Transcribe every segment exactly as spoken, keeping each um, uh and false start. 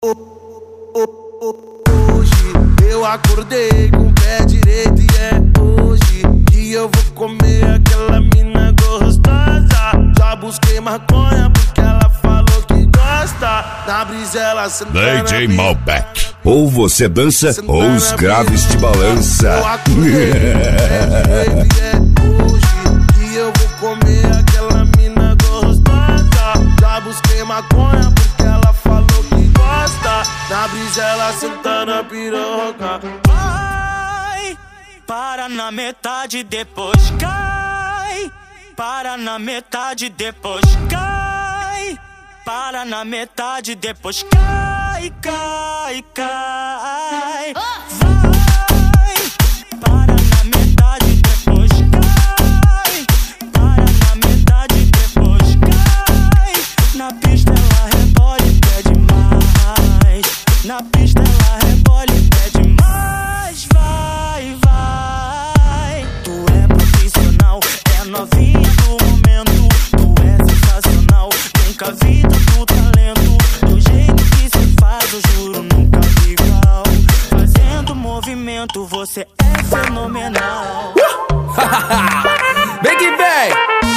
Hoje eu acordei com o pé direito e é hoje que eu vou comer aquela mina gostosa. Já busquei maconha porque ela falou que gosta. Na brisa ela sentando D J Malbec. Ou você dança ou os graves te balança. Eu acordei com o pé direito e é hoje que eu vou comer aquela mina gostosa. Já busquei maconha porque ela falou que gosta. Na brisa ela sentando a piroca. Vai, para na metade, depois cai. Para na metade, depois cai. Para na metade, depois cai, cai, cai. Vai, para na metade, depois cai. Para na metade, depois cai. Na pista ela rebola e pede mais. Na pista ela rebola e pede mais. Vai, vai. Tu é profissional, é novinha do momento. Tu é sensacional, nunca vi tanto talento. Do jeito que se faz, eu juro, nunca vi igual. Fazendo movimento, você é fenomenal. Vem que vem!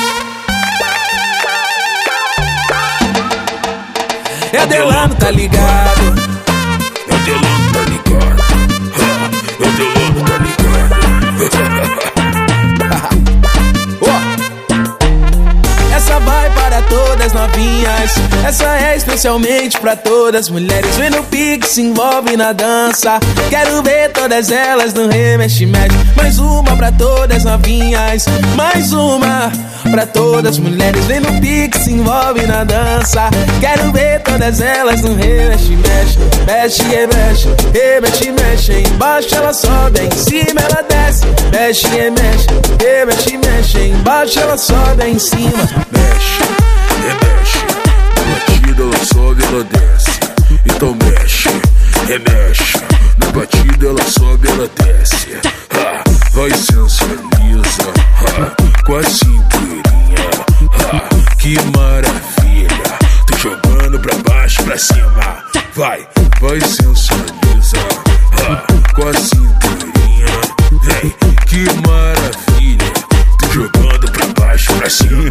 É Delano, tá ligado? É Delano, tá ligado? É Delano, tá ligado? Essa vai para todas novinhas. Essa é especialmente pra todas mulheres. Vem no pique, se envolve na dança. Quero ver todas elas no remexe-mexe. Mais uma pra todas novinhas. Mais uma pra todas mulheres. Vem no pique, se envolve na dança. Quero ver todas elas no remexe-mexe. Mexe e mexe, remexe e mexe. Embaixo ela sobe, em cima ela desce. Mexe e mexe, remexe e mexe. Embaixo ela sobe, em cima. Mexe, remexe, na batida ela sobe, ela desce. Então mexe, remexe, na batida ela sobe, ela desce. Ha, vai sensualiza, ha, com a cinturinha, ha, que maravilha. Tô jogando pra baixo, pra cima. Vai, vai sensualiza, ha, com a cinturinha. Vem, que maravilha. Tô jogando pra baixo, pra cima.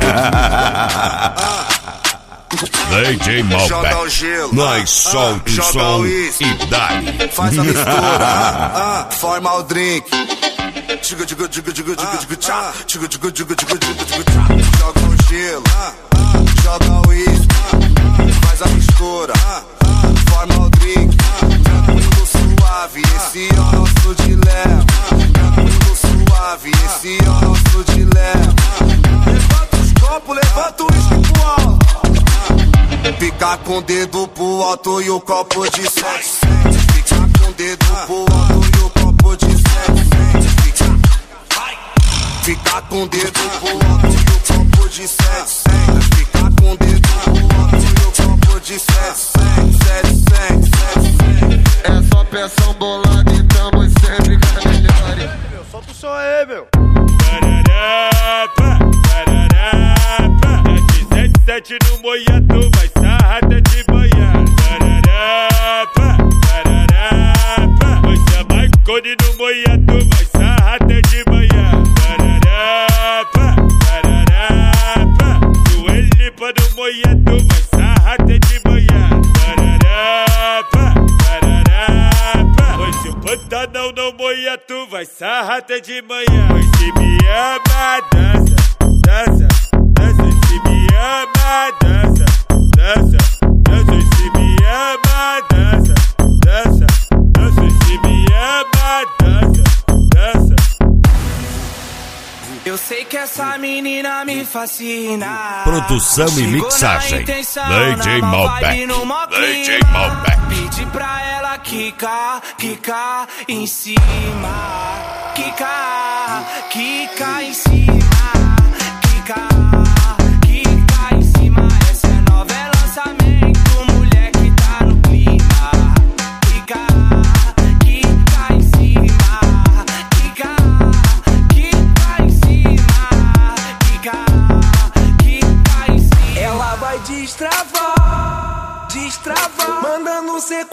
D J Malbec, nós solta o som e dá-lhe. Faz a mistura, ah, forma o drink. Diga, diga, diga, diga, diga, diga, tchá. Diga, diga, diga, diga, diga, diga, tchá. Joga o gelo, joga o uísque. Faz a mistura, forma o drink. Tranquilo, suave, esse é o nosso dilema. Tranquilo, suave, esse é o nosso dilema. Levanta os copos, levanta o uísque pro alto. Fica com o dedo pro alto e o copo de sete. Fica com o dedo pro alto e o copo de sete. Fica, fica com o dedo pro alto e o copo de sete. Fica com o dedo pro alto e o copo de sete. É só peção bolada e tamo sempre com a melhores. Solta o som aí, meu. Sete no moiato, vai sarrada de manhã. Tararapa, tararapa. Você é Marconi no moiato, vai sarrada de manhã. Tararapa, tararapa. O Elipa no moiato, vai sarrada de manhã. Tararapa, tararapa. Você o Pantanal no moiato, vai sarrada de manhã. Você me ama, dança, dança. Se me ama, dança, dança, dança. Se me ama, dança, dança, dança. Se me ama, dança, dança. Eu sei que essa menina me fascina. Produção e mixagem D J Malbec, D J Malbec. Pedi pra ela quicar, quicar em cima. Quicar, quicar em cima. Quicar. Destravar, destravar, mandando um seco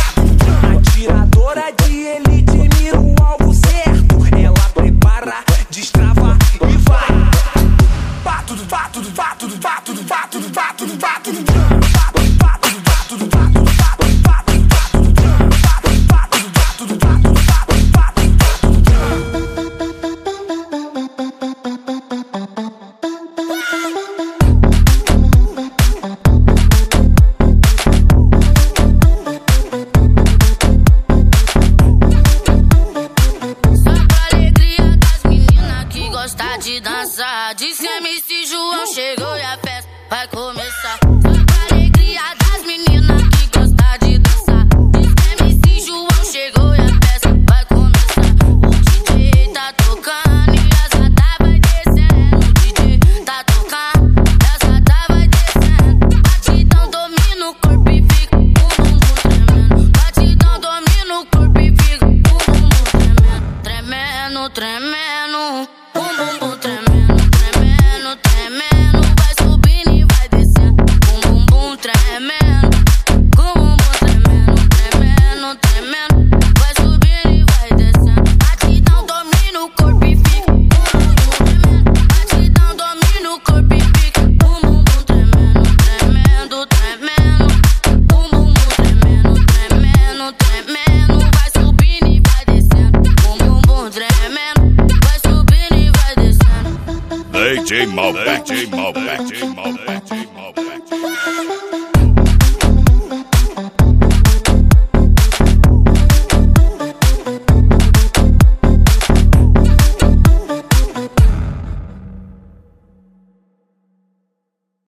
Atiradora de elite, mira o alvo certo. Ela prepara, destrava e vai. Vá tudo, vá tudo, vá tudo, vá tudo, vá tudo, vá tudo, vá tudo, vá tudo, vá tudo, vá tudo, vá tudo, vá tudo, vá tudo, vá tudo, vá tudo, vá tudo, vá tudo, vá tudo, vá de dançar, disse M C João chegou e a festa vai começar. Só pra alegria das meninas que gostam de dançar. Disse M C João chegou e a festa vai começar. O D J tá tocando e a zata vai descendo. O D J tá tocando e a zata vai descendo. Batidão domina o corpo e fica um bumbum tremendo. Batidão domina o corpo e fica um bumbum tremendo. Tremendo, tremendo. Bum bum bum tremendo, tremendo, tremendo. Vai subindo e vai descendo. Bum bum bum tremendo. Bum bum bum tremendo, tremendo, tremendo. Vai subindo e vai descendo. Batidão domina o corpo e fica bum bum bum tremendo. Batidão domina o corpo e fica bum bum bum tremendo, tremendo, tremendo. Bum bum bum tremendo, tremendo, tremendo. Vai subindo e vai descendo. Bum bum bum tremendo. D J Malbec, D J Malbec, D J Malbec.